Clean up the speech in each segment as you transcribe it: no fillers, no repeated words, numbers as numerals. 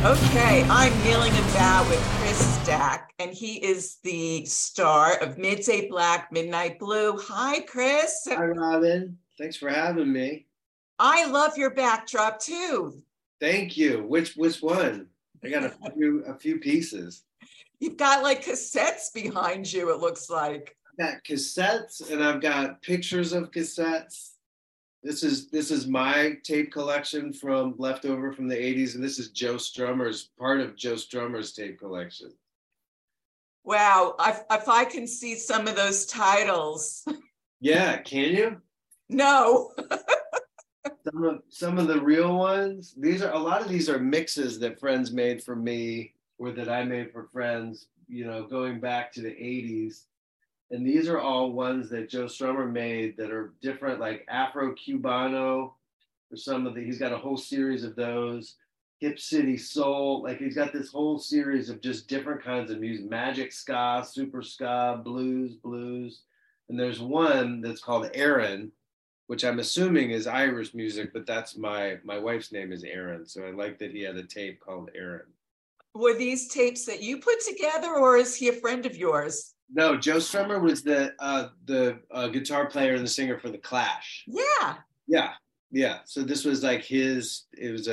Okay, I'm milling about with Chris Stack, and he is the star of Midday Black, Midnight Blue. Hi, Chris. Hi, Robin. Thanks for having me. I love your backdrop too. Thank you. Which one? I got a few pieces. You've got like cassettes behind you, it looks like. I've got cassettes and I've got pictures of cassettes. This is my tape collection from leftover from the 80s, and this is Joe Strummer's part of Joe Strummer's tape collection. Wow, if I can see some of those titles. Yeah, can you? No. Some of the real ones. A lot of these are mixes that friends made for me or that I made for friends, going back to the 80s. And these are all ones that Joe Strummer made that are different, like Afro Cubano, or he's got a whole series of those. Hip City Soul, like he's got this whole series of just different kinds of music, magic ska, super ska, blues. And there's one that's called Aaron, which I'm assuming is Irish music, but that's my wife's name is Aaron. So I like that he had a tape called Aaron. Were these tapes that you put together, or is he a friend of yours? No, Joe Strummer was the guitar player and the singer for the Clash. Yeah. So this was like his. It's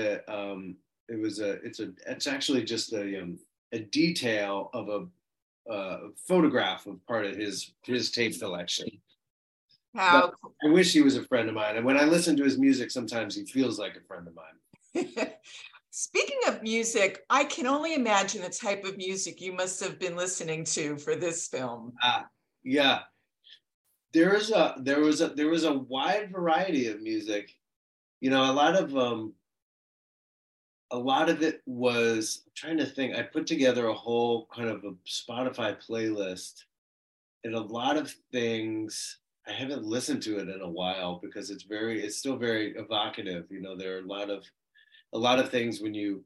actually just a detail of a photograph of part of his tape collection. How? I wish he was a friend of mine. And when I listen to his music, sometimes he feels like a friend of mine. Speaking of music, I can only imagine the type of music you must have been listening to for this film. Yeah. There was a wide variety of music. A lot of it was, I'm trying to think, I put together a whole kind of a Spotify playlist, and a lot of things I haven't listened to it in a while because it's still very evocative. There are a lot of things when you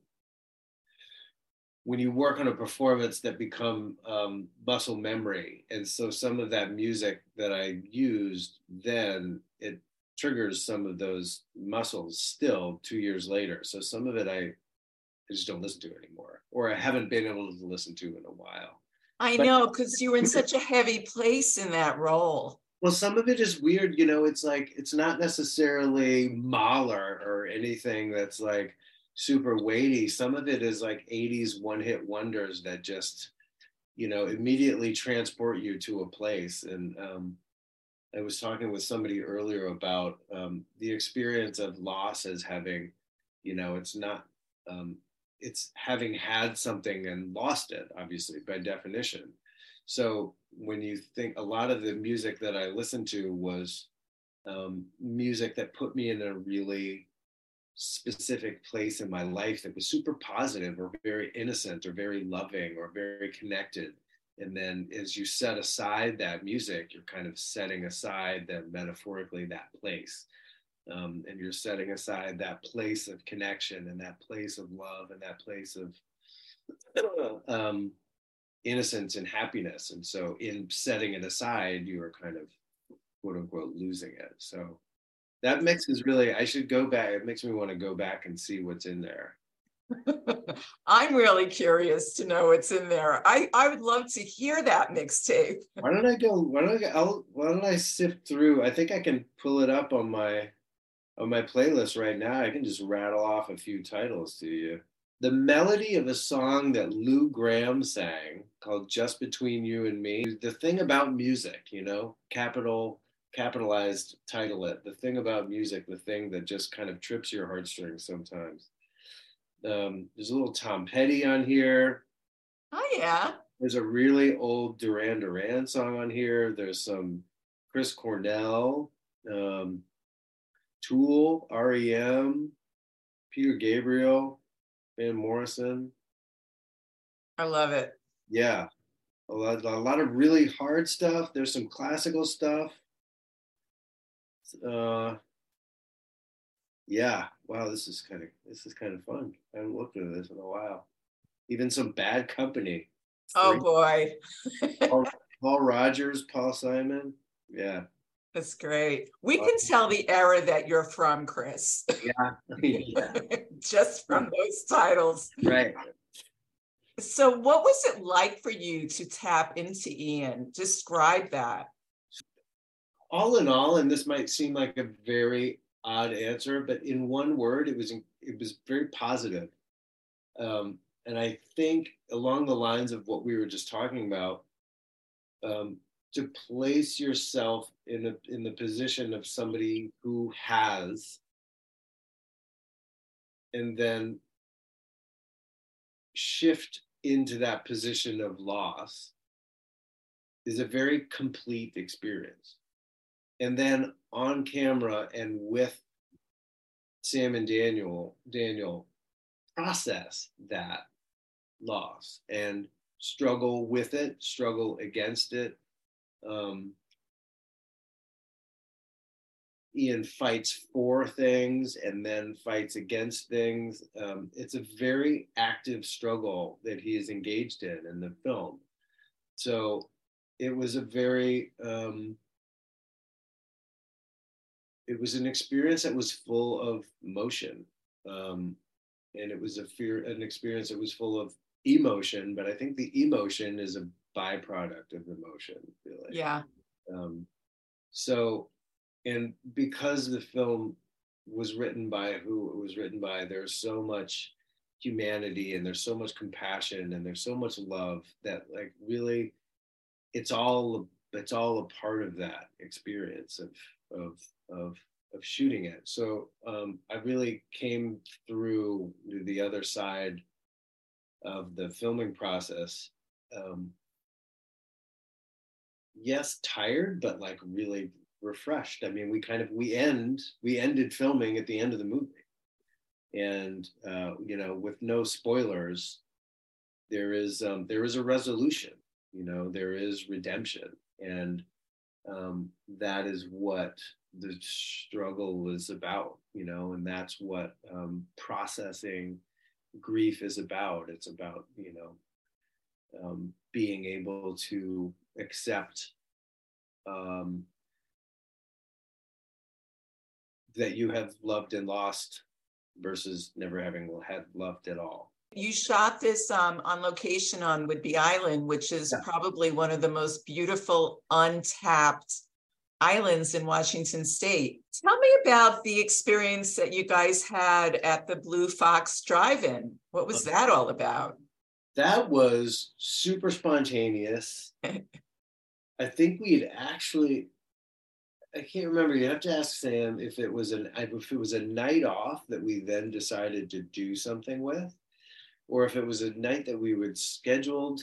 work on a performance that become muscle memory. And so some of that music that I used then, it triggers some of those muscles still 2 years later. So some of it I just don't listen to anymore, or I haven't been able to listen to in a while. I know, because you were in such a heavy place in that role. Well, some of it is weird, it's like, it's not necessarily Mahler or anything that's like super weighty. Some of it is like 80s one-hit wonders that just, immediately transport you to a place. And I was talking with somebody earlier about the experience of loss as having, it's not, it's having had something and lost it, obviously, by definition. So when you think, a lot of the music that I listened to was music that put me in a really specific place in my life that was super positive or very innocent or very loving or very connected. And then as you set aside that music, you're kind of setting aside that metaphorically that place. And you're setting aside that place of connection and that place of love and that place of innocence and happiness. And so in setting it aside, you are kind of quote unquote losing it. So that mix is really, I should go back. It makes me want to go back and see what's in there. I'm really curious to know what's in there. I would love to hear that mixtape. Why don't I sift through? I think I can pull it up on my playlist right now. I can just rattle off a few titles to you. The melody of a song that Lou Gramm sang called Just Between You and Me. The thing about music, capitalized title it. The thing about music, the thing that just kind of trips your heartstrings sometimes. There's a little Tom Petty on here. Oh, yeah. There's a really old Duran Duran song on here. There's some Chris Cornell, Tool, REM, Peter Gabriel, Van Morrison. I love it. Yeah, a lot of really hard stuff. There's some classical stuff. Yeah, wow, this is kind of fun. I haven't looked at this in a while. Even some Bad Company. Oh boy. Paul Rogers, Paul Simon. Yeah. That's great. We can tell the era that you're from, Chris. Yeah. Yeah. just from those titles. Right. So what was it like for you to tap into Ian? Describe that. All in all, and this might seem like a very odd answer, but in one word, it was very positive. And I think along the lines of what we were just talking about, to place yourself in the position of somebody who has, and then shift into that position of loss is a very complete experience. And then on camera and with Sam and Daniel process that loss and struggle with it, struggle against it. Ian fights for things and then fights against things. It's a very active struggle that he is engaged in the film. So it was a very, it was an experience that was full of motion. And it was an experience that was full of emotion, but I think the emotion is a byproduct of emotion, really. Yeah. So, and because the film was written by who it was written by, there's so much humanity and there's so much compassion and there's so much love that, like, really it's all a part of that experience of shooting it. So I really came through the other side of the filming process, yes, tired, but like really refreshed. I mean, we ended filming at the end of the movie, and with no spoilers, there is a resolution. There is redemption, and that is what the struggle is about. And that's what processing grief is about. It's about being able to accept that you have loved and lost versus never having had loved at all. You shot this on location on Whidbey Island, which is probably one of the most beautiful untapped islands in Washington State. Tell me about the experience that you guys had at the Blue Fox Drive-In. What was that all about? That was super spontaneous. I think I can't remember. You have to ask Sam if it was a night off that we then decided to do something with, or if it was a night that we were scheduled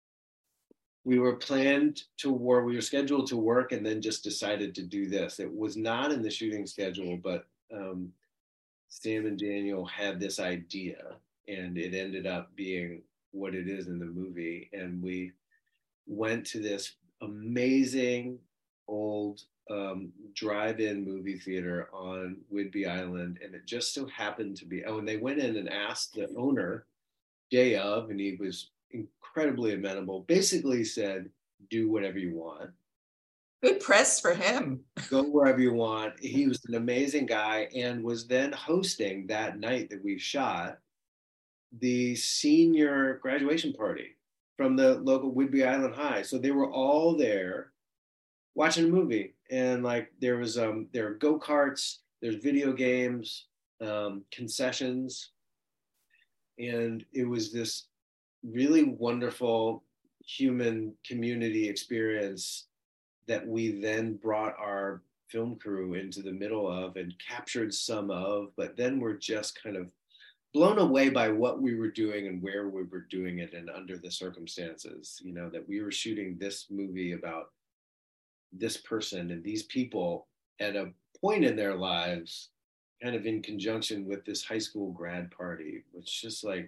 to work and then just decided to do this. It was not in the shooting schedule, but Sam and Daniel had this idea and it ended up being what it is in the movie. And we went to this amazing old drive-in movie theater on Whidbey Island, and it just so happened to be, and they went in and asked the owner day of, and he was incredibly amenable, basically said, do whatever you want. Good press for him. Go wherever you want. He was an amazing guy and was then hosting that night that we shot the senior graduation party from the local Whidbey Island High. So they were all there watching a movie, and like there are go-karts, there's video games, concessions, and it was this really wonderful human community experience that we then brought our film crew into the middle of and captured some of, but then we're just kind of blown away by what we were doing and where we were doing it and under the circumstances, that we were shooting this movie about this person and these people at a point in their lives, kind of in conjunction with this high school grad party, which just like,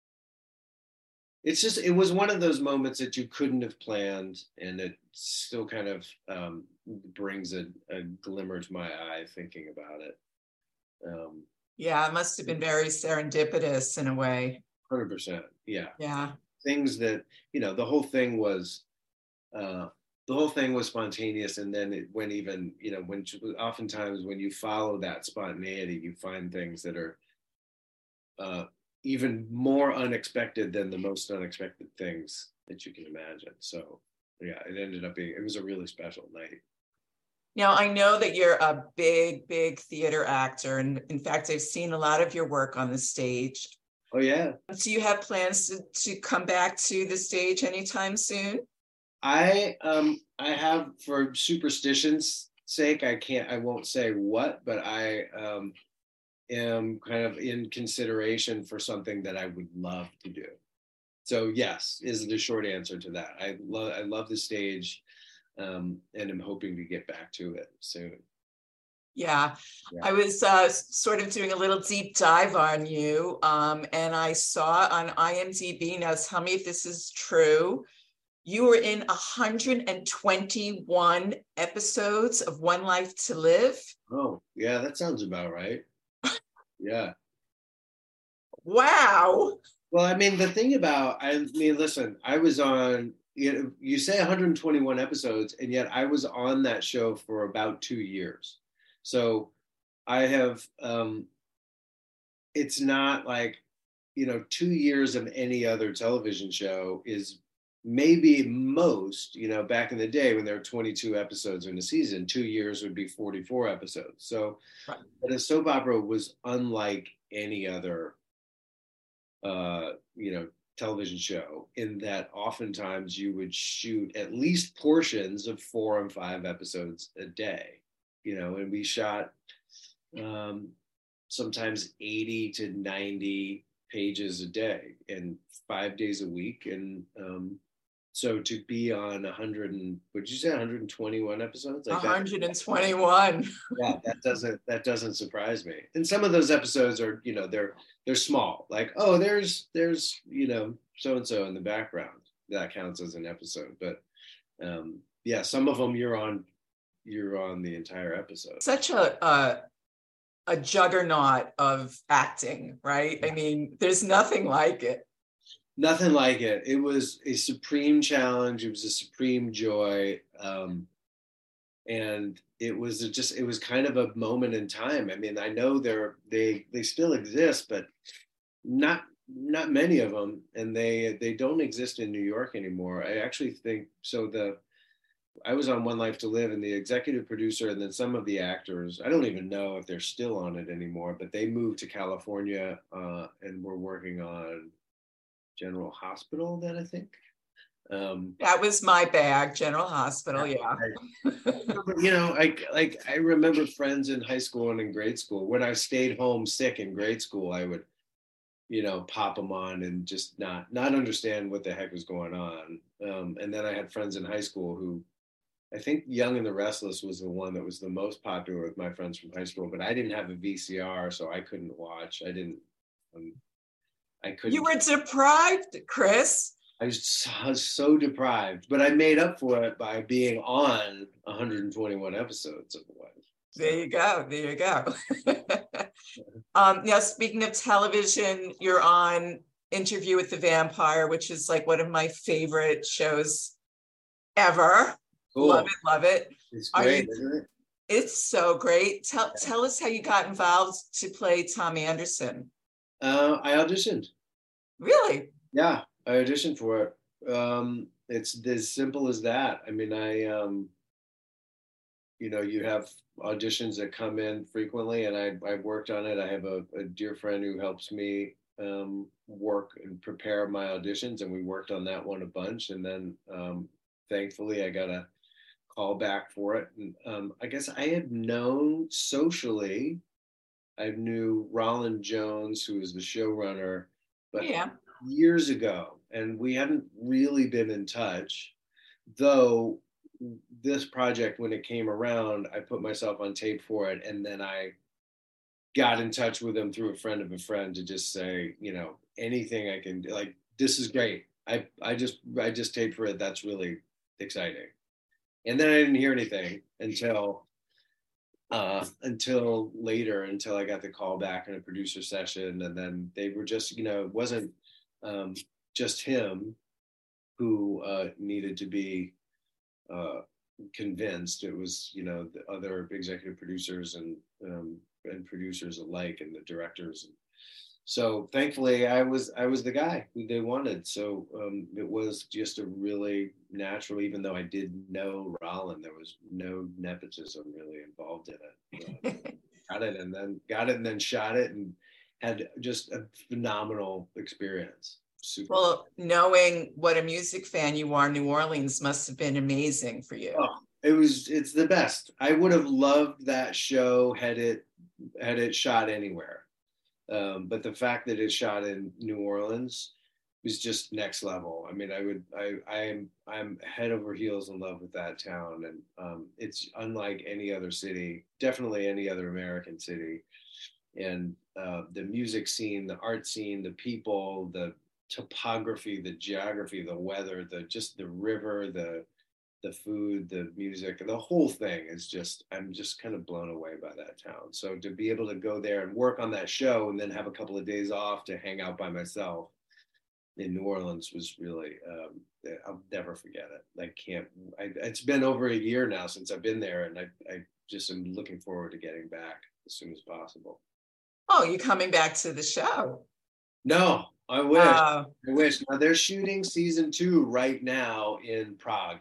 it was one of those moments that you couldn't have planned, and it still kind of brings a glimmer to my eye thinking about it. Yeah, it must have been very serendipitous in a way. 100%. Yeah. Yeah. Things that, the whole thing was spontaneous, and then it went even, oftentimes when you follow that spontaneity, you find things that are even more unexpected than the most unexpected things that you can imagine. So yeah, it was a really special night. Now, I know that you're a big, big theater actor. And in fact, I've seen a lot of your work on the stage. Oh, yeah. Do you have plans to come back to the stage anytime soon? I have, for superstition's sake, I won't say what, but I am kind of in consideration for something that I would love to do. So yes, is the short answer to that. I love the stage, and I'm hoping to get back to it soon. Yeah, I was sort of doing a little deep dive on you, and I saw on IMDb, now tell me if this is true, you were in 121 episodes of One Life to Live. Oh, yeah, that sounds about right. Yeah. Wow. Well, I mean, listen, I was on, you say 121 episodes, and yet I was on that show for about 2 years. So I have, it's not like, 2 years of any other television show is maybe most, back in the day when there were 22 episodes in a season, 2 years would be 44 episodes. So, right. But a soap opera was unlike any other, television show, in that oftentimes you would shoot at least portions of 4 and 5 episodes a day, and we shot sometimes 80 to 90 pages a day and 5 days a week. And so to be on 121 episodes? Like 121. Yeah, that doesn't surprise me. And some of those episodes are, they're small. Like, oh, there's so and so in the background. That counts as an episode. But yeah, some of them you're on the entire episode. Such a juggernaut of acting, right? I mean, there's nothing like it. Nothing like it. It was a supreme challenge. It was a supreme joy. And it was kind of a moment in time. I mean, I know they still exist, but not many of them. And they don't exist in New York anymore. I actually think so. I was on One Life to Live, and the executive producer and then some of the actors, I don't even know if they're still on it anymore, but they moved to California and were working on General Hospital then, I think. That was my bag, General Hospital. Yeah. I remember friends in high school and in grade school. When I stayed home sick in grade school, I would, pop them on and just not understand what the heck was going on. And then I had friends in high school who, I think Young and the Restless was the one that was the most popular with my friends from high school, but I didn't have a VCR, so I couldn't watch. I couldn't. You were deprived, Chris. I was so deprived, but I made up for it by being on 121 episodes of One. So. There you go. Now, speaking of television, you're on Interview with the Vampire, which is like one of my favorite shows ever. Cool. Love it. It's great, isn't it? It's so great. Tell us how you got involved to play Tommy Anderson. I auditioned. Really? Yeah, I auditioned for it. It's as simple as that. I mean, you have auditions that come in frequently, and I worked on it. I have a dear friend who helps me work and prepare my auditions, and we worked on that one a bunch. And then thankfully I got a call back for it. And I guess I had known socially, I knew Roland Jones, who was the showrunner, but years ago, and we hadn't really been in touch, though this project, when it came around, I put myself on tape for it, and then I got in touch with him through a friend of a friend to just say, anything I can do, like, this is great. I just taped for it. That's really exciting. And then I didn't hear anything until later, until I got the call back in a producer session. And then they were just, it wasn't just him who needed to be convinced. It was, the other executive producers and producers alike, and the directors. So thankfully I was the guy who they wanted. So it was just a really natural, even though I did know Rollin, there was no nepotism really involved in it. Got it and then shot it and had just a phenomenal experience. Super. Well, knowing what a music fan you are, New Orleans must have been amazing for you. Oh, it's the best. I would have loved that show had it shot anywhere. But the fact that it shot in New Orleans was just next level. I mean, I'm head over heels in love with that town, and it's unlike any other city, definitely any other American city. And the music scene, the art scene, the people, the topography, the geography, the weather, the river, the food, the music, the whole thing is just, I'm just kind of blown away by that town. So to be able to go there and work on that show and then have a couple of days off to hang out by myself in New Orleans was really, I'll never forget it. It's been over a year now since I've been there, and I just am looking forward to getting back as soon as possible. Oh, you coming back to the show? No, I wish. I wish. Now they're shooting season 2 right now in Prague.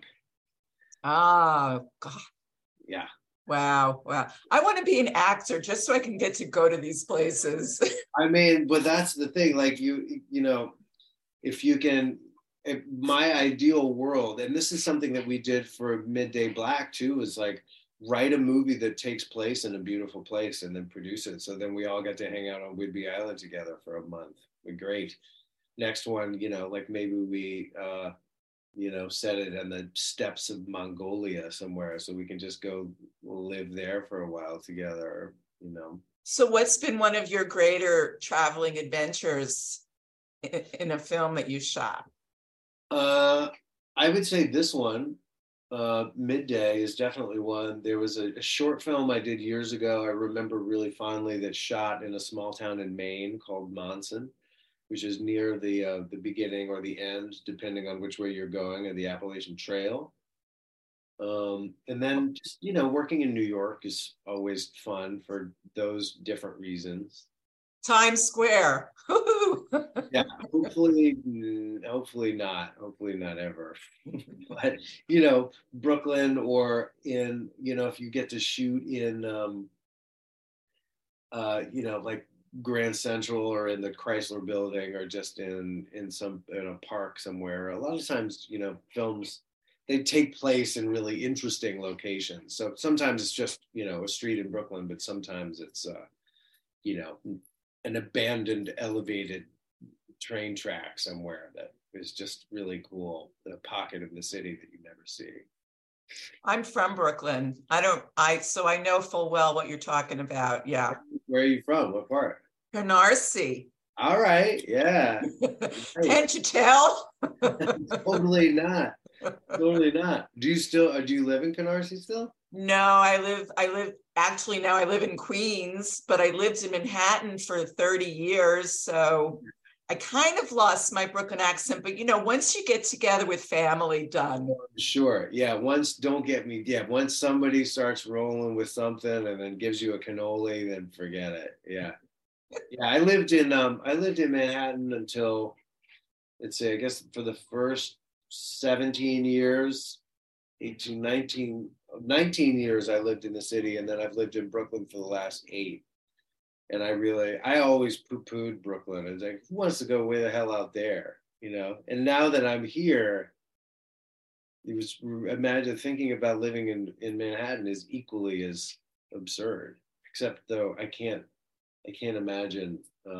Oh, God. Yeah. Wow. I want to be an actor just so I can get to go to these places. I mean, but that's the thing. Like you know, if my ideal world, and this is something that we did for Midday Black too, is like write a movie that takes place in a beautiful place and then produce it. So then we all get to hang out on Whidbey Island together for a month. We're great. Next one, like maybe we, set it in the steppes of Mongolia somewhere, so we can just go live there for a while together, So what's been one of your greater traveling adventures in a film that you shot? I would say this one, Midday, is definitely one. There was a short film I did years ago, I remember really fondly, that shot in a small town in Maine called Monson, which is near the beginning or the end, depending on which way you're going, of the Appalachian Trail. And then just, working in New York is always fun for those different reasons. Times Square. Yeah, hopefully not ever. But, Brooklyn, or in, if you get to shoot in, like Grand Central or in the Chrysler Building, or just in a park somewhere. A lot of times, films, they take place in really interesting locations. So sometimes it's just, a street in Brooklyn, but sometimes it's, an abandoned elevated train track somewhere that is just really cool, the pocket of the city that you never see. I'm from Brooklyn. So I know full well what you're talking about. Yeah. Where are you from? What part? Canarsie. All right. Yeah. Can't you tell? Totally not. Totally not. Do you live in Canarsie still? No, I live in Queens, but I lived in Manhattan for 30 years. So I kind of lost my Brooklyn accent, but once you get together with family, done. Sure. Yeah. Once somebody starts rolling with something and then gives you a cannoli, then forget it. Yeah. Yeah. I lived in Manhattan until, let's say, I guess for the first 17 years, 18, 19 years I lived in the city, and then I've lived in Brooklyn for the last 8. And I always poo-pooed Brooklyn. I was like, who wants to go way the hell out there? And now that I'm here, imagine thinking about living in Manhattan is equally as absurd, except though I can't imagine,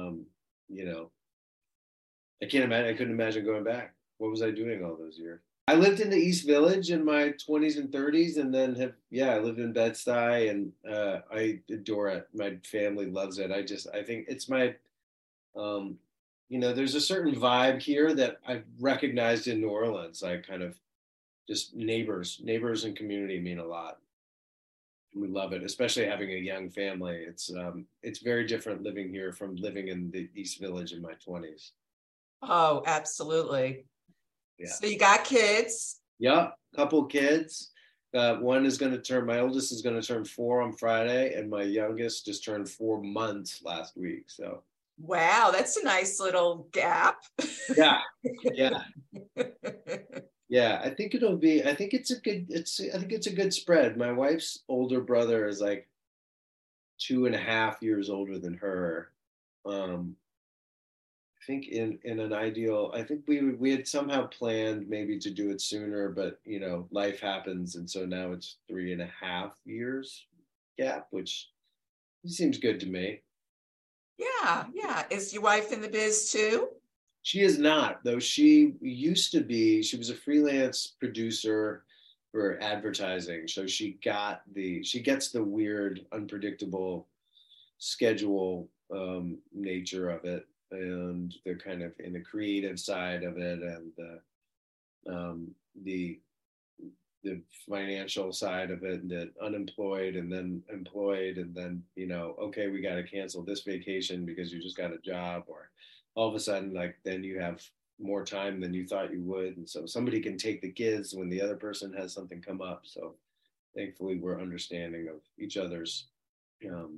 I couldn't imagine going back. What was I doing all those years? I lived in the East Village in my 20s and 30s, and then I lived in Bed-Stuy, and I adore it. My family loves it. I think it's my, there's a certain vibe here that I've recognized in New Orleans. I kind of just neighbors and community mean a lot. We love it, especially having a young family. It's very different living here from living in the East Village in my 20s. Oh, absolutely. Yeah. So you got kids? Yeah, couple kids. My oldest is going to turn 4 on Friday, and my youngest just turned 4 months last week. So Wow, that's a nice little gap. Yeah, yeah, yeah. I think it'll be. I think it's a good. I think it's a good spread. My wife's older brother is like 2.5 years older than her. Um, I think in an ideal, I think we had somehow planned maybe to do it sooner, but life happens, and so now it's 3.5 years gap, which seems good to me. Yeah, yeah. Is your wife in the biz too? She is not, though. She used to be. She was a freelance producer for advertising, so she gets the weird, unpredictable schedule nature of it, and they're kind of in the creative side of it, and the the financial side of it, and the unemployed and then employed, and then okay, we got to cancel this vacation because you just got a job, or all of a sudden, like, then you have more time than you thought you would, and so somebody can take the kids when the other person has something come up. So thankfully we're understanding of each other's um,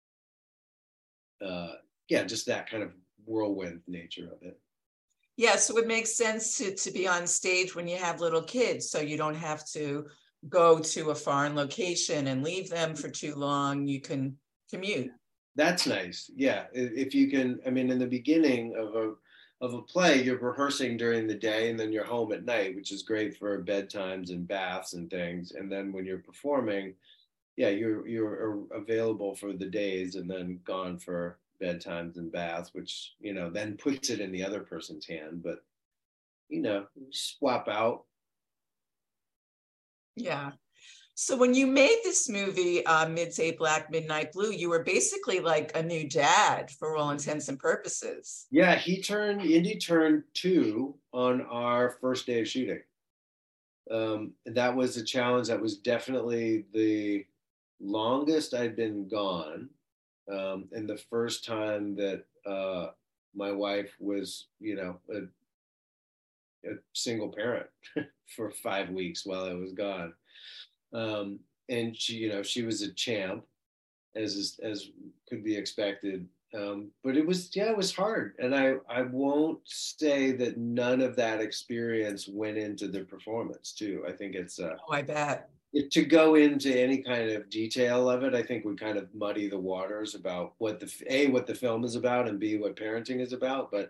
yeah, just that kind of whirlwind nature of it. Yeah, so it makes sense to be on stage when you have little kids, so you don't have to go to a foreign location and leave them for too long. You can commute. That's nice. Yeah, if you can. I mean, in the beginning of a play, you're rehearsing during the day, and then you're home at night, which is great for bedtimes and baths and things. And then when you're performing, yeah, you're available for the days, and then gone for bedtimes and baths, which then puts it in the other person's hand. But swap out. Yeah. So when you made this movie, Midday Black, Midnight Blue, you were basically like a new dad for all intents and purposes. Yeah, Indy turned 2 on our first day of shooting. That was a challenge. That was definitely the longest I'd been gone, and the first time that my wife was, a single parent for 5 weeks while I was gone. And she was a champ, as could be expected. But it was hard, and I won't say that none of that experience went into the performance too. I think it's Oh, I bet. to go into any kind of detail of it, I think would kind of muddy the waters about what the film is about, and B, what parenting is about. But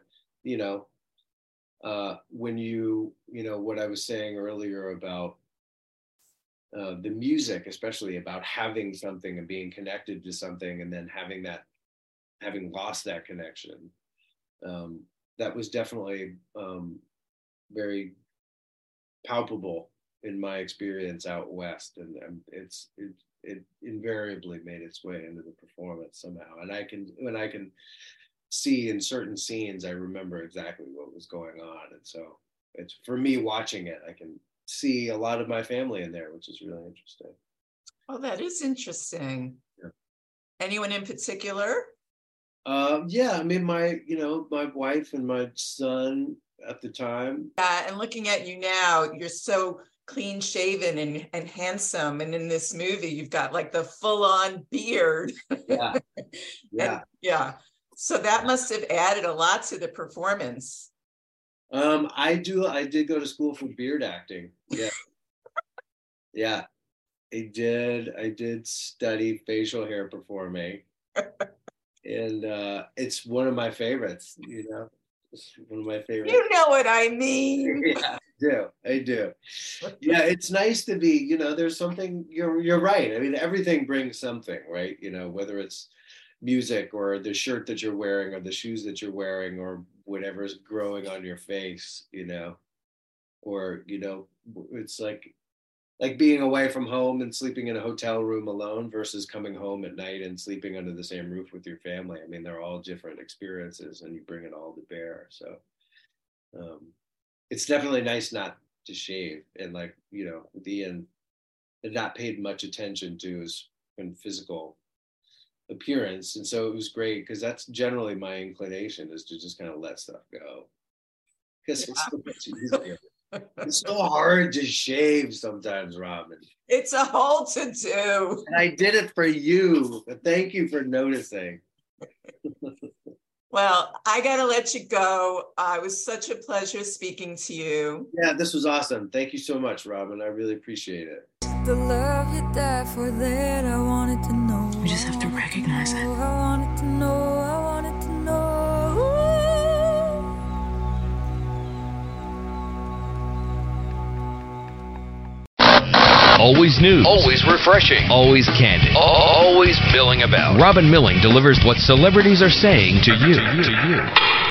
when what I was saying earlier about the music, especially about having something and being connected to something, and then having lost that connection, that was definitely very palpable in my experience out west, and it invariably made its way into the performance somehow. And when I can see in certain scenes, I remember exactly what was going on, and so it's, for me, watching it, I can see a lot of my family in there, which is really interesting. Oh, that is interesting. Yeah. Anyone in particular? Yeah, I mean, my wife and my son at the time. Yeah, and looking at you now, you're so clean shaven and handsome. And in this movie, you've got like the full on beard. Yeah, yeah. And yeah. So that must have added a lot to the performance. I did go to school for beard acting. Yeah. Yeah. I did study facial hair performing. And it's one of my favorites, It's one of my favorites. You know what I mean. Yeah, I do. Yeah, it's nice to be, there's something, you're right. I mean, everything brings something, right? Whether it's music, or the shirt that you're wearing, or the shoes that you're wearing, or whatever's growing on your face, or, it's like being away from home and sleeping in a hotel room alone versus coming home at night and sleeping under the same roof with your family. I mean, they're all different experiences, and you bring it all to bear. So it's definitely nice not to shave, and at the end, not paid much attention to his physical appearance. And so it was great, because that's generally my inclination, is to just kind of let stuff go, because it's so much easier. It's so hard to shave sometimes, Robin. It's a whole to do. And I did it for you. But thank you for noticing. Well, I got to let you go. It was such a pleasure speaking to you. Yeah, this was awesome. Thank you so much, Robin. I really appreciate it. The love you died for that I wanted to know. We just have to recognize it. I wanted to know, I wanted to know. Always news. Always refreshing. Always candid. Always milling about. Robin Milling delivers what celebrities are saying to you.